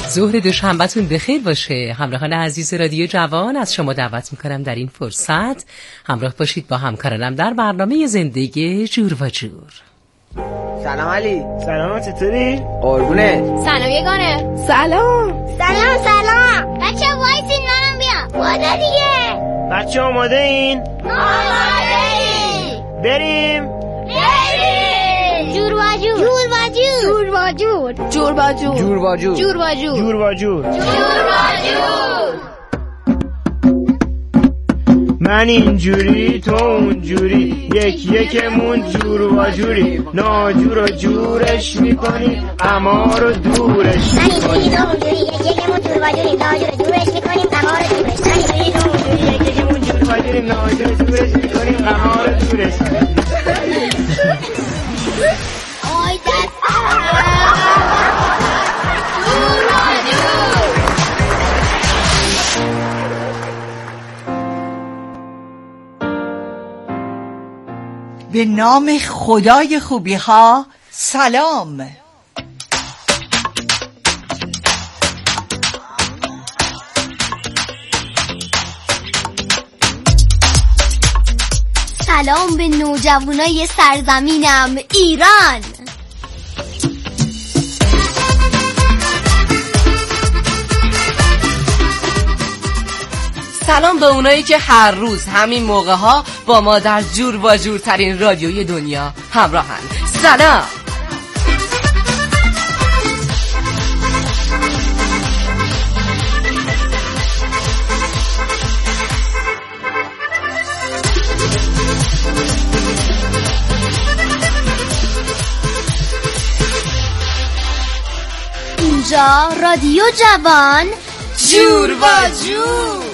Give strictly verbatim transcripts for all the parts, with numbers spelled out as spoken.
ظهر دوشنبهتون بخیر باشه. همراهان عزیز رادیو جوان، از شما دعوت میکنم در این فرصت همراه باشید با همکارانم در برنامه زندگی جور و جور. سلام علی. سلام، چطوری؟ قربونه. سلام یگانه. سلام. سلام سلام. بچه وایسین منم بیام. وادا دیگه. بچه آماده این؟ آماده این. بریم. بریم. جور و جور. جور و جور. جور و جور. جور جور و جور. با جور. جور و جور. جور با جور. جور و جور. من اینجوری تو اونجوری، یک یکمون جور و جوری، ناجور و جورش میکنیم اما رو دورش. من اینجوری تو اونجوری، یک یکمون جور و جوری، ناجور و جورش میکنیم اما رو دورش. من اینجوری تو اونجوری، یک یکمون جور و جوری، ناجور و جورش میکنیم اما رو دورش. آی دست جور و جور. به نام خدای خوبی ها سلام. سلام به نوجوانای سرزمینم ایران. سلام به اونایی که هر روز همین موقع ها با ما در جور و جورترین رادیوی دنیا همراهن. سلام. اینجا رادیو جوان، جور و جور.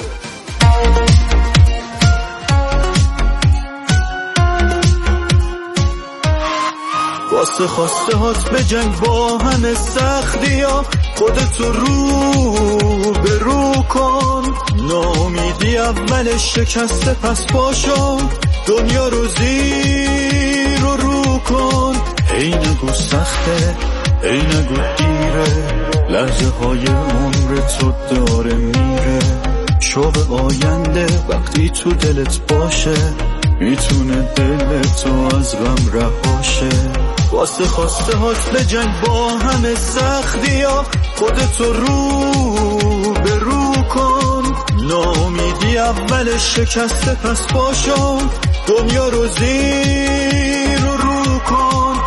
واسه خواسته هات به جنگ با همه سختی ها، خودتو رو به رو کن. نامیدی اول شکسته پس پاشو، دنیا رو زیر رو رو کن. ای نگو سخته، ای نگو دیره، لحظه های عمر تو داره میره. شوق آینده وقتی تو دلت باشه، میتونه دلتو از غم رهاشه. واسه خواسته هات به جنگ با همه سختی ها، خودتو رو به رو کن. نامیدی اول شکسته پس پاشو، دنیا رو زیر رو رو کن.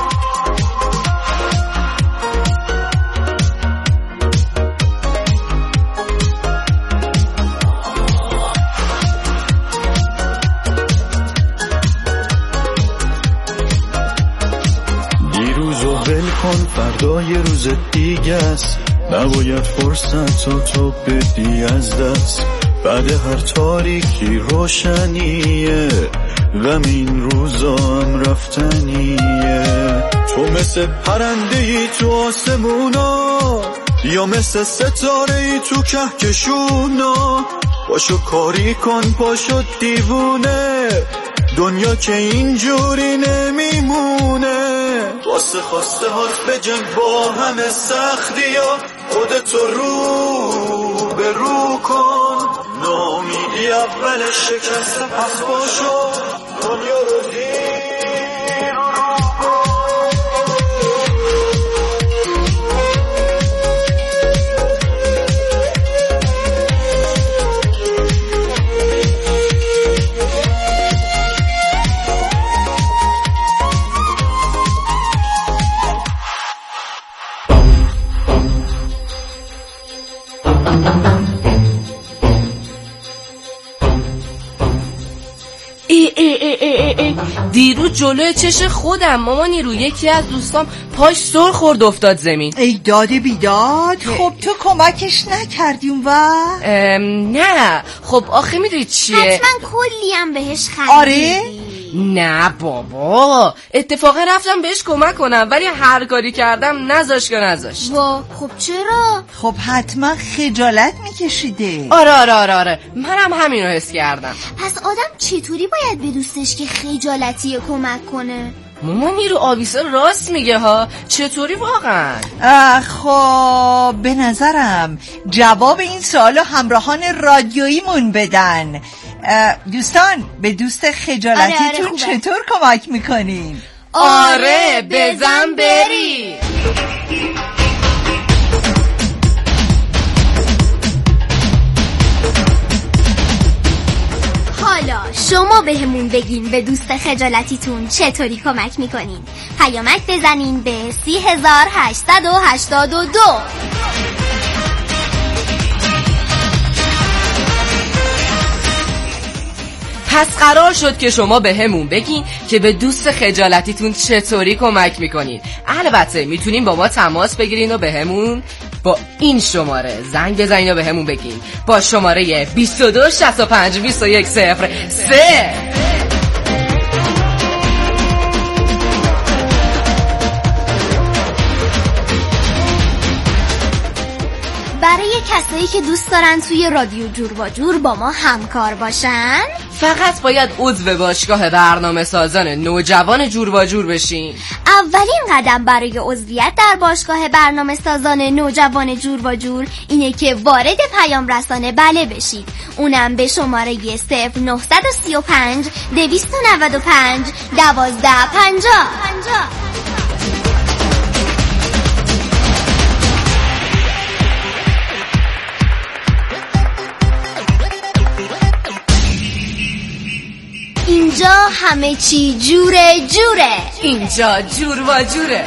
فردا یه روز دیگه است، نباید فرصت تو بدی از دست. بعد هر تاریکی روشنیه، غم این روزا هم رفتنیه. تو مثل پرنده ای تو آسمونا، یا مثل ستاره ای تو کهکشونا. پاشو کاری کن، پاشو دیوونه، دنیا که اینجوری نمیمونه. واسه خواسته هات به جنگ با همه سختی ها، خودتو رو به رو کن. نامیدی اول شکسته پس باشو، دنیا رو دیر رو کن. ای ای ای ای ای. دیروز جلوی چش خودم مامانی رو یکی از دوستام پاش سر خورد افتاد زمین. ای داد بیداد. خب تو کمکش نکردی اون وقت؟ نه خب آخه میدونی چیه، حتما کلی هم بهش خریدی. آره؟ نه بابا، اتفاقا رفتم بهش کمک کنم ولی هر کاری کردم نذاش که نذاشت. وا خب چرا؟ خب حتما خجالت میکشیده. آره آره آره آره منم همین رو حس کردم. پس آدم چطوری باید به دوستش که خجالتیه کمک کنه؟ مامانی رو آبیسا راست میگه ها. چطوری واقعا؟ خب به نظرم جواب این سوالو همراهان رادیوییمون بدن. دوستان به دوست خجالتیتون آره آره چطور کمک میکنین؟ آره بزن بری. حالا شما بهمون بگین به دوست خجالتیتون چطوری کمک میکنین. پیامک بزنین به سی هزار هشتصد و هشتاد و دو. پس قرار شد که شما به همون بگین که به دوست خجالتیتون چطوری کمک میکنین. البته میتونین با ما تماس بگیرین و به همون با این شماره زنگ بزنین و به همون بگین با شماره بیست و دو شصت و پنج بیست و یک صفر سه. برای کسایی که دوست دارن توی رادیو جور با جور با ما همکار باشن فقط باید عضو باشگاه برنامه سازان نوجوان جور با جور بشین. اولین قدم برای عضویت در باشگاه برنامه سازان نوجوان جور با جور اینه که وارد پیام رسانه بله بشید. اونم به شماره صفر نه سه پنج دویست و نود و پنج دوازده پنجاه. اینجا همه چی جوره جوره. اینجا جور و جوره.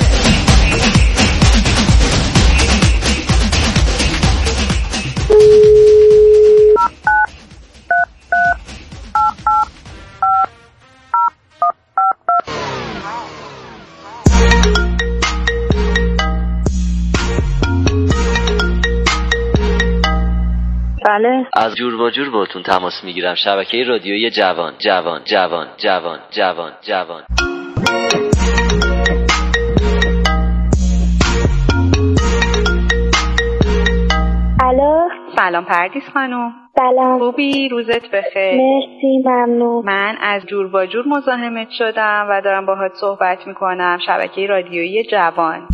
بله از جور با جور باتون تماس میگیرم. شبکه رادیویی جوان جوان جوان جوان جوان جوان. الو سلام پردیس خانم. سلام. خوبی؟ روزت بخیر. مرسی ممنون. من از جور با جور مزاحمت شدم و دارم باهات صحبت میکنم. شبکه رادیویی جوان.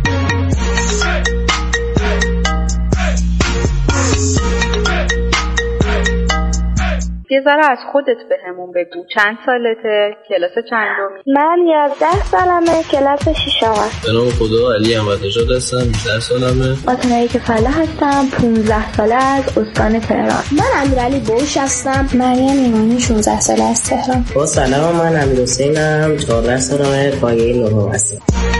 یه ذره از خودت بهمون بگو. چند سالته؟ کلاس چندمی؟ من یازده سالمه، کلاس ششم هستم. به نام خدا علی احمد نژاد هستم، بیست سالمه. فاطمه کفله هستم، پانزده ساله از استان تهران. من امیرعلی بوش هستم. مریم ایمانی شانزده ساله از تهران. با سلام، من امیرحسینم، چهارده سالمه، پایه نهم هستم.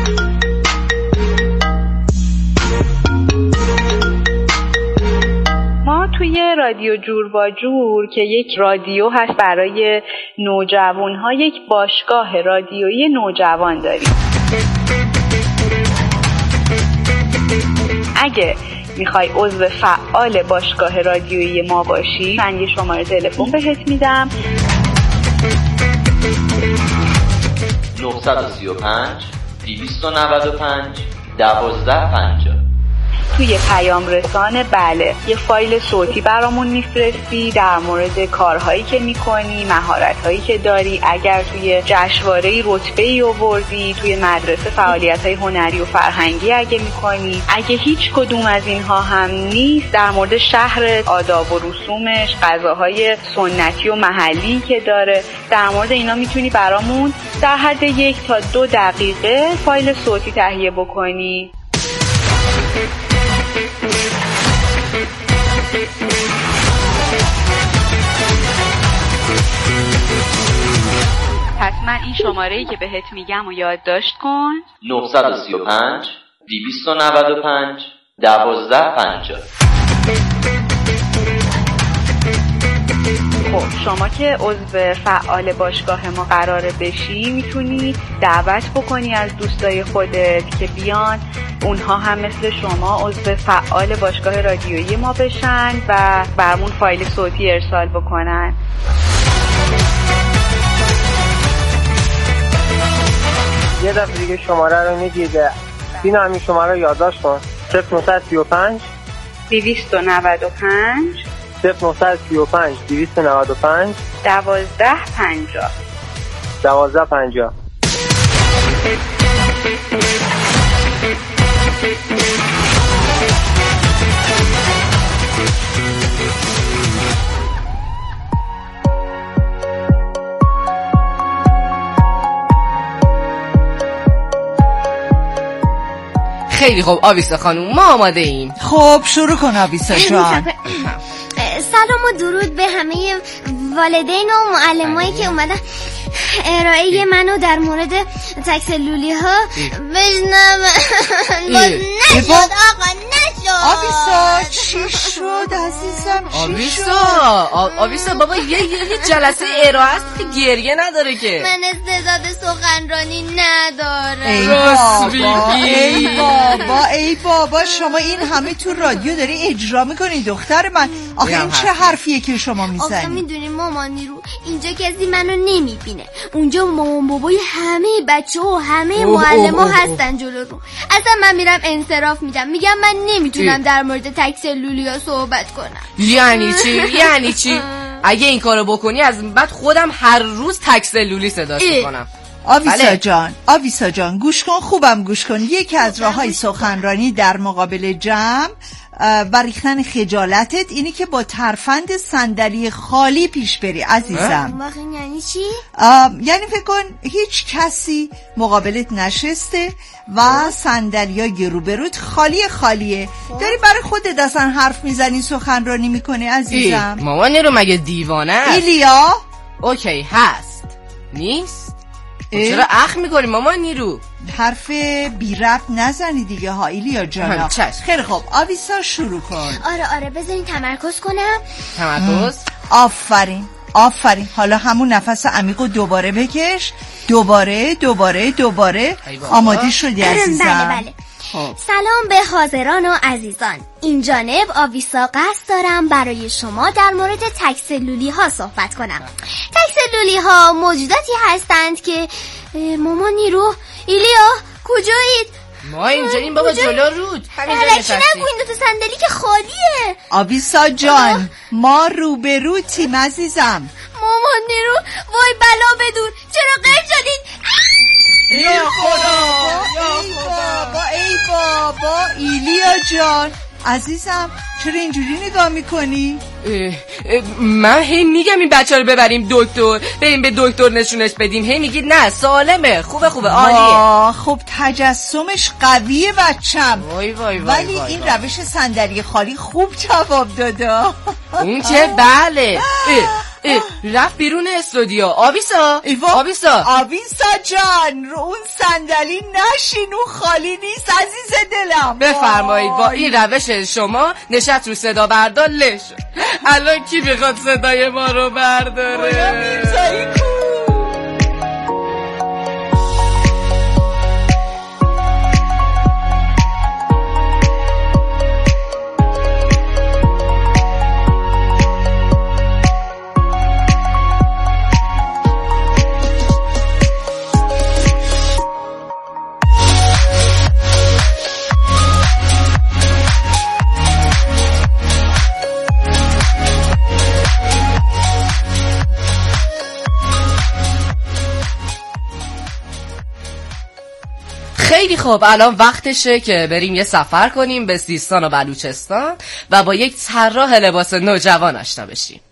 توی رادیو جور با جور که یک رادیو هست برای نوجوان‌ها، یک باشگاه رادیویی نوجوان داریم. اگه میخوای عضو فعال باشگاه رادیویی ما باشی، من یه شماره تلفن بهت میدم نه سه پنج دویست و نود و پنج دوازده پنجاه. توی پیام رسانه بله یه فایل صوتی برامون میفرستی در مورد کارهایی که میکنی، مهارتهایی که داری، اگر توی جشنواره‌ای رتبه‌ای آوردی، توی مدرسه فعالیت‌های هنری و فرهنگی اگه میکنی. اگه هیچ کدوم از اینها هم نیست، در مورد شهر، آداب و رسومش، غذاهای سنتی و محلی که داره، در مورد اینا میتونی برامون در حد یک تا دو دقیقه فایل صوتی تهیه بکنی. پس من این شماره‌ای که بهت میگم و یادداشت کن. نه سه پنج دویست و نود و پنج دوازده پنجاه. خب شما که عضو فعال باشگاه ما قراره بشی، میتونی دعوت بکنی از دوستای خودت که بیان اونها هم مثل شما عضو فعال باشگاه رادیویی ما بشن و برامون فایل صوتی ارسال بکنن. یه دفعه دیگه شماره رو میگید. این همین شماره رو یادداشت کن. صفر نه سه پنج دویست و نود و پنج صفر نه سه پنج دویست و نود و پنج دوازده پنجاه. دوازده پنجاه. خیلی خوب آویسا خانوم، ما آماده ایم. خب شروع کن آویسا جان. سلام و درود به همه والدین و معلمایی که اومدن ارائه منو در مورد تکسلولی ها بشنم. نشد آقا نشد. آویسا چی شد عزیزم؟ آویسا آویسا بابا یه یه جلسه ارائه است که گریه نداره که. من استعداد سخنرانی ندارم. ای بابا ای بابا ای بابا شما این همه تو رادیو داری اجرا میکنی دختر من. آخه این چه حرفیه که شما میزنی؟ آخه میدونی مامانی رو اینجا کسی منو نمیبینه، اونجا مامان بابای همه بچه و همه معلم ها هستن جلو رو. اصلا من میرم انصراف میدم، میگم من نمیتونم در مورد تکسلولی ها صحبت کنم. یعنی چی؟ یعنی چی؟ اگه این کارو بکنی از بعد خودم هر روز تکسلولی صداش میکنم. آویسا بله. جان آویسا جان گوش کن، خوبم گوش کن. یکی از راههای سخنرانی در مقابل جمع و ریختن خجالتت اینی که با ترفند صندلی خالی پیش بری عزیزم. واقعا یعنی چی؟ یعنی فکر کن هیچ کسی مقابلت نشسته و صندلیای روبروت خالی خالیه، داری برای خودت اصلا حرف میزنی سخنرانی میکنی عزیزم. مامان رو مگه دیوانه است؟ ایلیا اوکی هست نیست؟ چرا اخ میکنی مامان نیرو؟ حرف بی ربط نزنی دیگه ها ایلیا جانا. خیلی خوب آویسا شروع کن. آره آره بذارین تمرکز کنم. تمرکز؟ آفرین آفرین. حالا همون نفس عمیق رو دوباره بکش، دوباره دوباره دوباره. آماده شدی عزیزم؟ بله بله. سلام به حاضران و عزیزان، این جانب آویسا قصد دارم برای شما در مورد تکسلولی ها صحبت کنم. تکسلولی ها موجوداتی هستند که مامان نیرو ایلیا کجایید؟ ما اینجا این بابا جلو رود همینجا نشستیم. نگوین دو تا صندلی که خالیه. آویسا جان ما روبرو تیم عزیزم. مامان نیرو وای بلا بدون، چرا غیر شدید؟ ای خدا ای بابا ای بابا ایلیا جان عزیزم چرا اینجوری نگاه میکنی؟ من هی میگم این بچه رو ببریم دکتر، بریم به دکتر نشونش بدیم، هی میگید نه سالمه خوبه خوبه عالیه. خب تجسمش قویه بچم. وای وای وای ولی وای این وای. روش صندلی خالی خوب جواب داده. اون که بله اه اه رفت بیرون استودیو. آویسا آویسا آویسا جان رو اون صندلی نشین، اون خالی نیست عزیز دلم. بفرمایید با این روش شما نشست رو صدا بردار لش. الان کی میخواد صدای ما رو برداره؟ خیلی خوب الان وقتشه که بریم یه سفر کنیم به سیستان و بلوچستان و با یک طراح لباس نوجوان آشنا بشیم.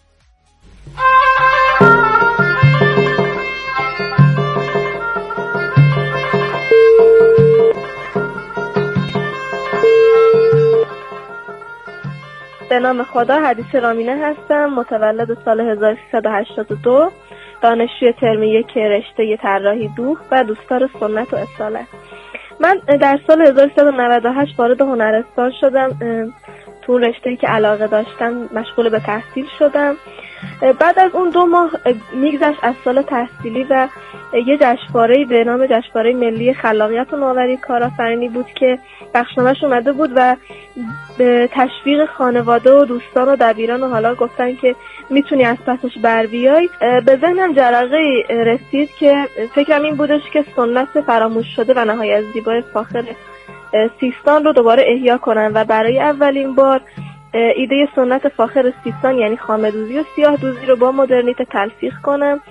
به نام خدا حدیث رامینه هستم، متولد سال هزار و سیصد و هشتاد و دو، دانشجوی ترم یک رشته طراحی دوخت و دوستدار سنت و اصالت. من در سال هزار و سیصد و نود و هشت وارد هنرستان شدم، تو رشته‌ای که علاقه داشتم مشغول به تحصیل شدم. بعد از اون دو ماه میگذشت از سال تحصیلی و یه جشنواره‌ای به نام جشنواره ملی خلاقیت و نوآوری کارآفرینی بود که بخشنامه‌اش اومده بود و به تشویق خانواده و دوستان و دبیران و حالا گفتن که میتونی از پسش بر بیای. به ذهنم جرقه‌ای رسید که فکرم این بودش که سنت فراموش شده و نهایت زیبای فاخر سیستان رو دوباره احیا کنم و برای اولین بار ایده سنت فاخر سیستان یعنی خامه‌دوزی و سیاه‌دوزی رو با مدرنیته تلفیق کنم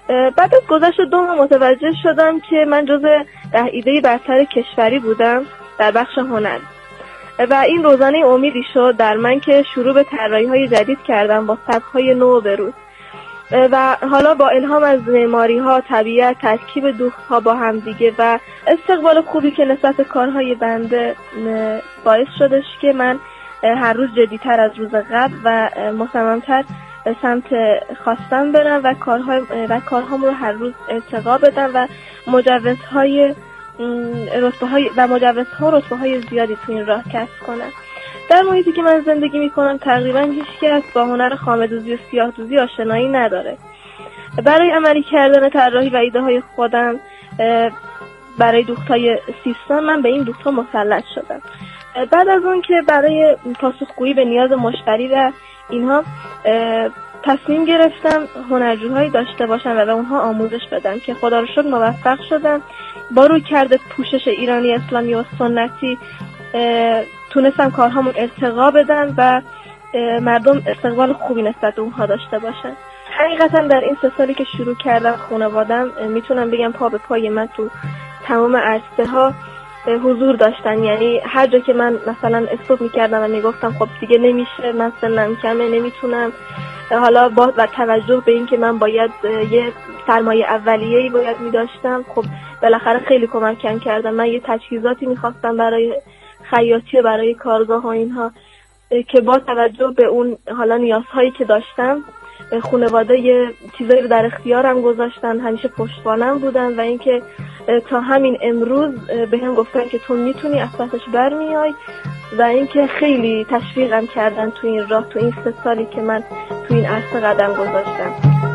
بعد از گذشت دو ماه متوجه شدم که من جزو ده ایده برتر کشوری بودم در بخش هنر و این روزانه امیدی شد در من که شروع به طراحی‌های جدید کردم با سبک‌های نو بروز و حالا با الهام از معماری‌ها، طبیعت، ترکیب دوخت‌ها با هم دیگه و استقبال خوبی که نسبت به کارهای بنده باعث شدش که من هر روز جدی‌تر از روز قبل و مصمم‌تر سمت خواستم برم و کارهای و کارهام رو هر روز ارتقا بدم و مجوزهای رتبه‌های و مجوزها رتبه‌های زیادی تو این راه کسب کنم. در محیطی که من زندگی میکنم تقریبا هیچکس با هنر خامه‌دوزی و سیاه‌دوزی آشنایی نداره. برای عملی کردن طراحی و ایده های خودم برای دوختای سیستان من به این دوختا مسلط شدم. بعد از اون که برای پاسخگویی به نیاز مشتری و اینها تصمیم گرفتم هنرجوهایی داشته باشم و به اونها آموزش بدم که خدا رو شکر موفق شدم. با روی کرده پوشش ایرانی اسلامی و سنتی تونستم کارهامون ارتقا بدم و مردم استقبال خوبی نسبت به اونها داشته باشن. حقیقتا در این سه سالی که شروع کردم خانوادم میتونم بگم پا به پای من تو تمام عرصه ها حضور داشتن. یعنی هر جا که من مثلا استوب میکردم و میگفتم خب دیگه نمیشه، من سنم کمه، نمیتونم، حالا با و توجه به این که من باید یه سرمایه اولیه‌ای باید میداشتم، خب بالاخره خیلی کمکم کردن. من یه تجهیزاتی میخواستم برای خیاطی و برای کارگاه و اینها که با توجه به اون حالا نیازهایی که داشتم خانواده یه چیزایی رو در اختیارم گذاشتن، همیشه پشتوانم بودن و اینکه تا همین امروز به هم گفتن که تو میتونی از پسش برمیای و اینکه خیلی تشویقم کردن تو این راه، تو این سه سالی که من تو این عرصه قدم گذاشتم.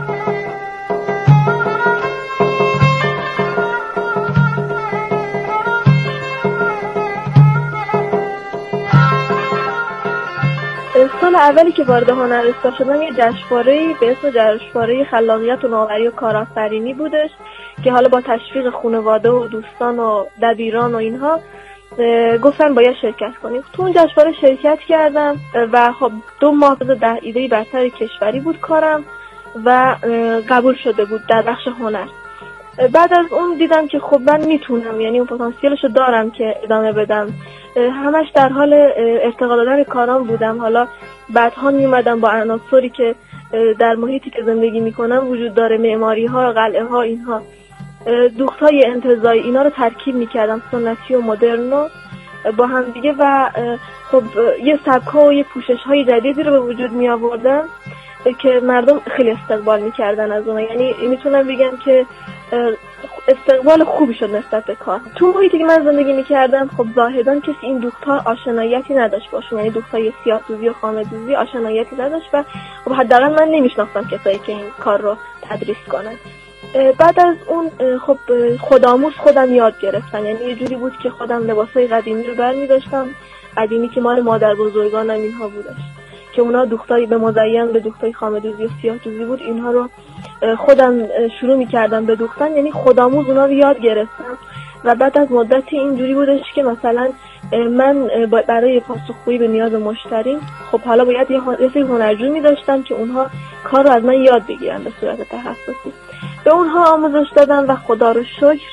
سال اولی که وارد هنرستان شدم یه جشنواره‌ای به اسم جشنواره خلاقیت و نوآوری و کارآفرینی بودش که حالا با تشویق خانواده و دوستان و دبیران و اینها گفتن باید شرکت کنیم. تو اون جشنواره شرکت کردم و خب دو ماه ده ایده برتر کشوری بود کارم و قبول شده بود در بخش هنر. بعد از اون دیدم که خب من میتونم، یعنی اون پتانسیلشو دارم که ادامه بدم. همش در حال ارتقا دادن کارام بودم. حالا بعدها میومدم با عناصری که در محیطی که زندگی میکنم وجود داره، معماری ها، قلعه ها، اینها دوختای انتزاعی، اینا رو ترکیب میکردم، سنتی و مدرن با هم دیگه و خب یه سبک‌ها و یه پوشش‌های جدیدی رو به وجود می آوردم که مردم خیلی استقبال میکردن از اون. یعنی میتونم بگم که استقبال خوبی شد نسبت به کار. تو محیطی که من زندگی میکردم خب زاهدان کسی این دوخت‌ها آشناییتی نداشت باشون، یعنی دوختای سیاه‌دوزی و خامه‌دوزی آشناییتی نداشت و خب حداقل من نمیشناختم کسایی که این کار رو تدریس کنن. بعد از اون خب خودآموز خودم یاد گرفتم، یعنی یه جوری بود که خودم لباسای قدیمی رو برمی‌داشتم، قدیمی که مال مادر بزرگانم اینها بودش که اونا دوختای به مزین به دوختای خامه‌دوزی و سیاه‌دوزی بود، اینها رو خودم شروع می‌کردم به دوختن، یعنی خودآموز اونا رو یاد گرفتم. و بعد از مدتی اینجوری بودش که مثلا من برای پاسخگویی به نیاز مشتری خب حالا باید یه سری هنرجو می‌داشتم که اونها کار رو از من یاد بگیرن به صورت تخصصی. به اونها آموزش دادم و خدا رو شکر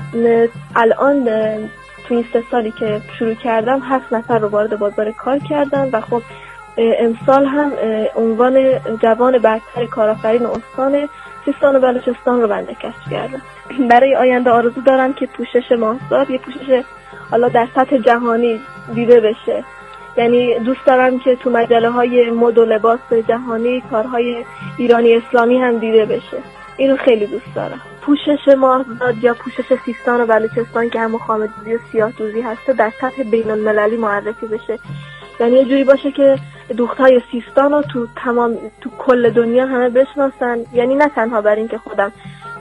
الان تو این سه سالی که شروع کردم هفت نفر رو وارد بازار کار کردم و خب امسال هم عنوان جوان برتر کارآفرین استان سیستان و بلوچستان رو بنده کسب کردم. برای آینده آرزو دارم که پوشش ماهزاد یه پوشش حالا در سطح جهانی دیده بشه، یعنی دوست دارم که تو مجله های مد و لباس جهانی کارهای ایرانی اسلامی هم دیده بشه. اینو خیلی دوست دارم. پوشش ماهزاد یا پوشش سیستان و بلوچستان که هم خامه‌دوزی و سیاه‌دوزی هسته در سطح بین‌المللی معرفی بشه، یعنی یه جوری باشه که دوختای سیستان رو تو تمام تو کل دنیا همه بشناسن، یعنی نه تنها بر این که خودم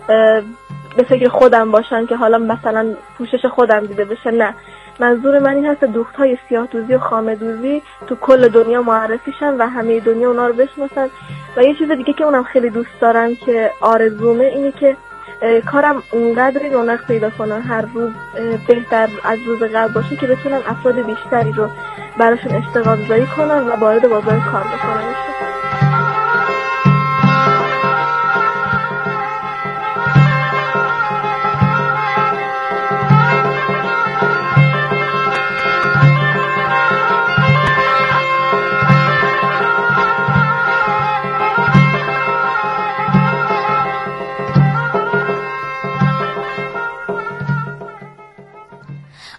به فکر خودم باشن که حالا مثلا پوشش خودم دیده بشه، نه، منظور من این هست دوختای سیاه‌دوزی و خامه‌دوزی تو کل دنیا معرفی شن و همه دنیا اونا رو بشناسن. و یه چیز دیگه که اونم خیلی دوست دارم که آرزومه اینه که کارم اونقدر رونق پیدا کنه، هر روز بهتر از روز قبل باشه که بتونم افراد بیشتری رو براشون اشتغال گذاری کنم و وارد بازار کار بکنم.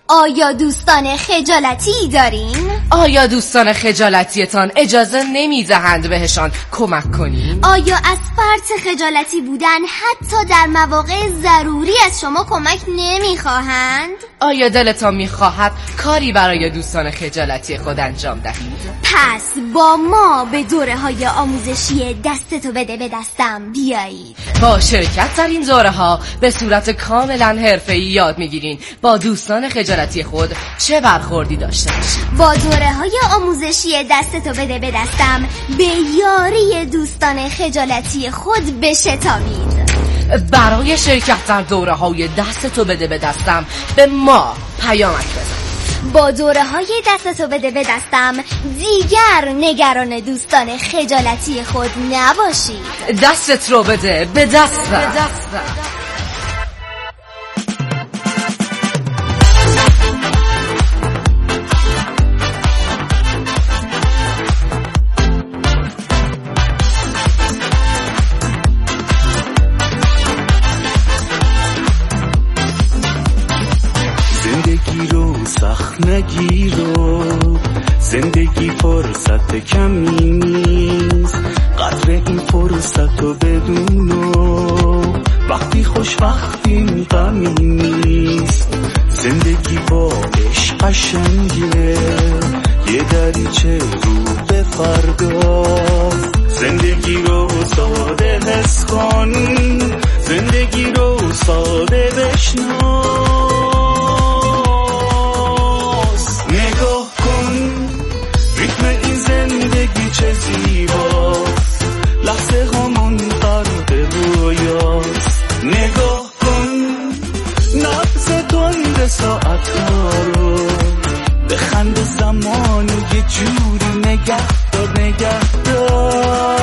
آیا دوستان خجالتی دارین؟ آیا دوستان خجالتیتان اجازه نمیدهند بهشان کمک کنین؟ آیا از فرط خجالتی بودن حتی در مواقع ضروری از شما کمک نمیخواهند؟ آیا دلتان میخواهد کاری برای دوستان خجالتی خود انجام دهید؟ پس با ما به دوره های آموزشی دستتو بده به دستم بیایید. با شرکت در این دوره ها به صورت کاملا حرفه‌ای یاد میگیرین با دوستان خجالتی خود چه برخوردی داشته باشید. با دوره های آموزشی دستتو بده به دستم به یاری دوستان خجالتی خود بشتابید. برای شرکت در دوره های دستتو بده به دستم به ما پیامک بزن. با دوره های دستتو بده به دستم دیگر نگران دوستان خجالتی خود نباشید. دستت رو بده به دستم. سخت نگیرو، زندگی فرصت کمی نیست، قدر این فرصت رو بدونو، وقتی خوشبختی غمی نیست، زندگی با عشق قشنگه، یه دریچه رو به فردا، زندگی رو ساده حس کن، زندگی رو ساده بشنو، نگاه کن ریتم این زندگی چه زیباست، لحظه همون غرق رویاست، نگاه کن نبض تند ساعت ها رو، بخند زمان یه جوری نگه دار نگه دار.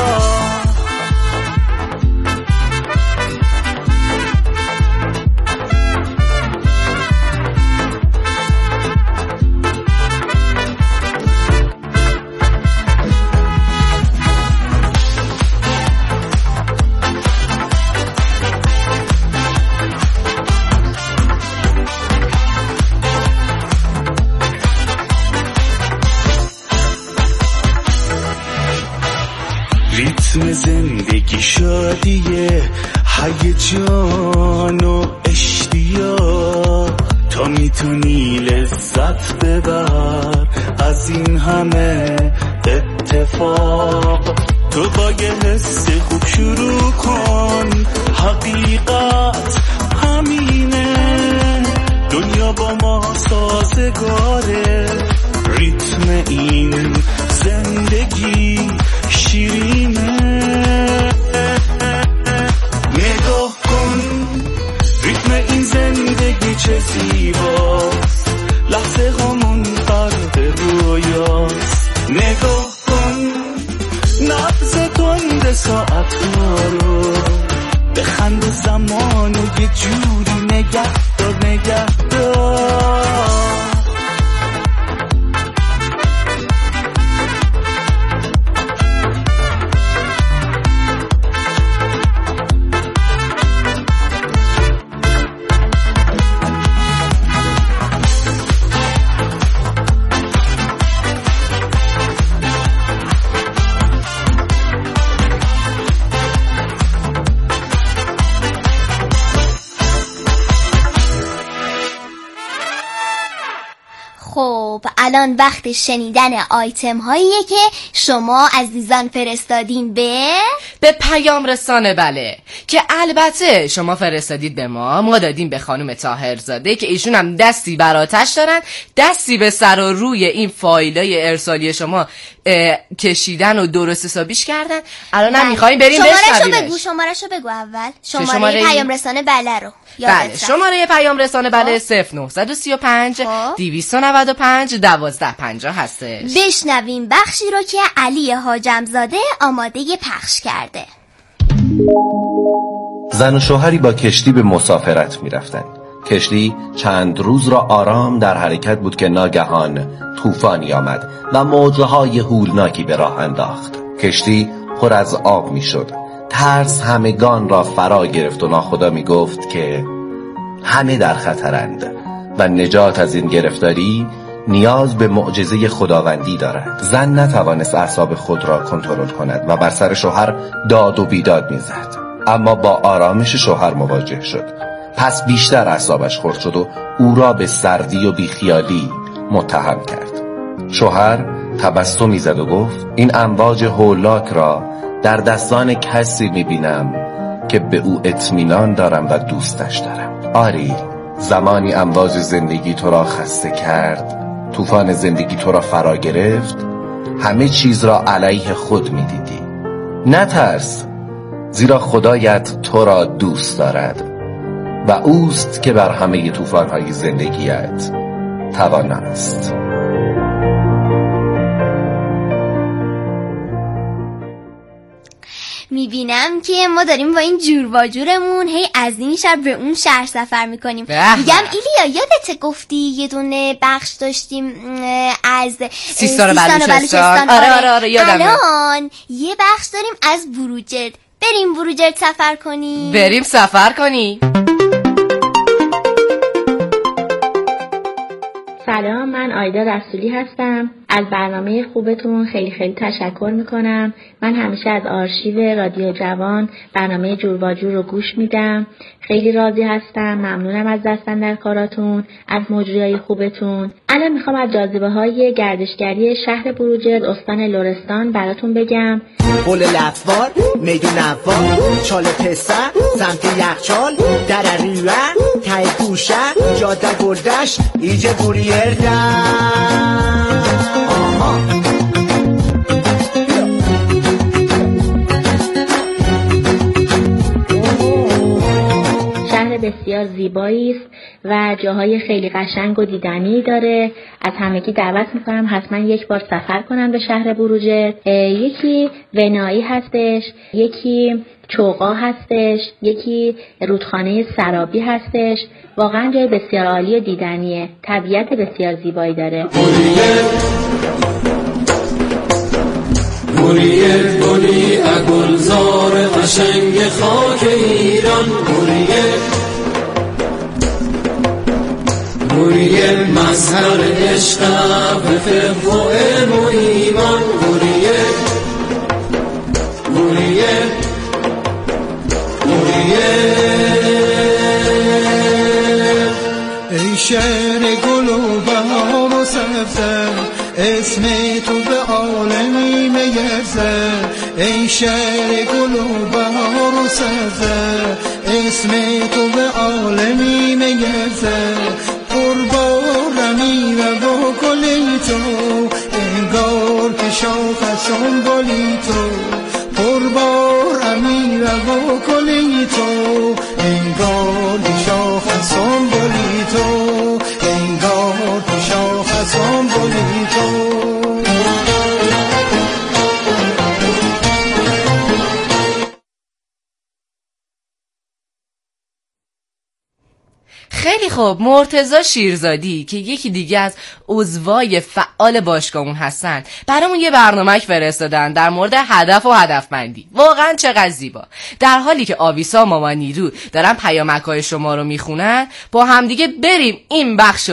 ریتم زندگی شادیه، هیجان و اشتیاق، تا میتونی لذت ببر از این همه اتفاق، تو با یه حس خوب شروع کن، حقیقت همینه، دنیا با ما سازگاره، ریتم این زندگی شیرینه، نگاه کن ریتم این زندگی چه زیباست، لحظه همون غرق رویاست، نگاه کن نبض تند ساعت ها رو، بخند زمان و یه جوری نگه دار نگه دار. خب الان وقت شنیدن آیتم هاییه که شما عزیزان فرستادین به به پیام رسانه بله، که البته شما فرستادید به ما، ما دادیم به خانم طاهرزاده که ایشون هم دستی بر آتش دارن، دستی به سر و روی این فایلای ارسالی شما کشیدن و درست حسابیش کردن. الان هم می‌خوایم بریم بشنویمش. شماره‌شو بگو، شماره‌شو بگو اول. شماره, شماره پیام رسانه بله رو. بله، شماره پیام رسانه بله صفر نه سه پنج دویست و نود و پنج دوازده پنجاه هستش. بشنویم بخشی رو که علی حاجمزاده آماده پخش کرده. زن و شوهری با کشتی به مسافرت می رفتن. کشتی چند روز را آرام در حرکت بود که ناگهان طوفانی آمد و موجهای هولناکی به راه انداخت. کشتی پر از آب می شد. ترس همگان را فرا گرفت و ناخدا می گفت که همه در خطرند. و نجات از این گرفتاری نیاز به معجزه خداوندی دارد. زن نتوانست اعصاب خود را کنترل کند و بر سر شوهر داد و بیداد میزد، اما با آرامش شوهر مواجه شد. پس بیشتر اعصابش خرد شد و او را به سردی و بیخیالی متهم کرد. شوهر تبسمی زد و گفت این امواج هولاک را در دستان کسی میبینم که به او اطمینان دارم و دوستش دارم. آری، زمانی امواج زندگی تو را خسته کرد، طوفان زندگی تو را فرا گرفت، همه چیز را علیه خود میدیدی. نترس، زیرا خدایت تو را دوست دارد و اوست که بر همه طوفان‌های زندگیت توانا است. میبینم که ما داریم با این جور و جورمون هی از این شهر به اون شهر سفر میکنیم. میگم ایلیا یادت گفتی یه دونه بخش داشتیم از سیستان و بلوچستان؟ آره آره آره یادمه. الان یه بخش داریم از بروجرد. بریم بروجرد سفر کنیم. بریم سفر کنیم. سلام، من آیدا رسولی هستم. از برنامه خوبتون خیلی خیلی تشکر میکنم. من همیشه از آرشیو رادیو جوان برنامه جور و جور رو گوش میدم. خیلی راضی هستم، ممنونم از دستن در کاراتون، از مجریای خوبتون. الان میخوام از جاذبه های گردشگری شهر بروجرد استان لرستان براتون بگم. قول لفوار، میدون نوار، چال پسر، سمت یخچال، در ریوه، تای کوشه، جاده گردش، ایجه بروجرد. شهر بسیار زیبایی است و جاهای خیلی قشنگ و دیدنی داره. از همگی دعوت میکنم حتما یک بار سفر کنن به شهر بروجرد. یکی ونایی هستش، یکی چوقا هستش، یکی رودخانه سرابی هستش. واقعا جای بسیار عالی و دیدنیه، طبیعت بسیار زیبایی داره. بوریه گلی اگلزار قشنگ خاک ایران، بوریه بوریه مظهر عشق به فقه و علم و ایمان، بوریه بوریه بوریه. ای شهر گل و بهار و سبزه، اسم تو به عالمی میرزه. ای شهر گل و بهار و سبزه، اسم تو به عالمی میرزه. قربانمی و با گلی تو، انگار که شاخ سنبولی تو. قربانمی و با گلی تو، انگار که شاخ سنبولی تو. انگار که شاخ سنبولی تو. خیلی خوب، مرتضی شیرزادی که یکی دیگه از عضوای فعال باشگاهمون هستن برامون یه برنامه فرستادن در مورد هدف و هدفمندی. واقعا چقدر زیبا. در حالی که آویسا ماما نیرو دارن پیامک‌های شما رو میخونن، با همدیگه بریم این بخش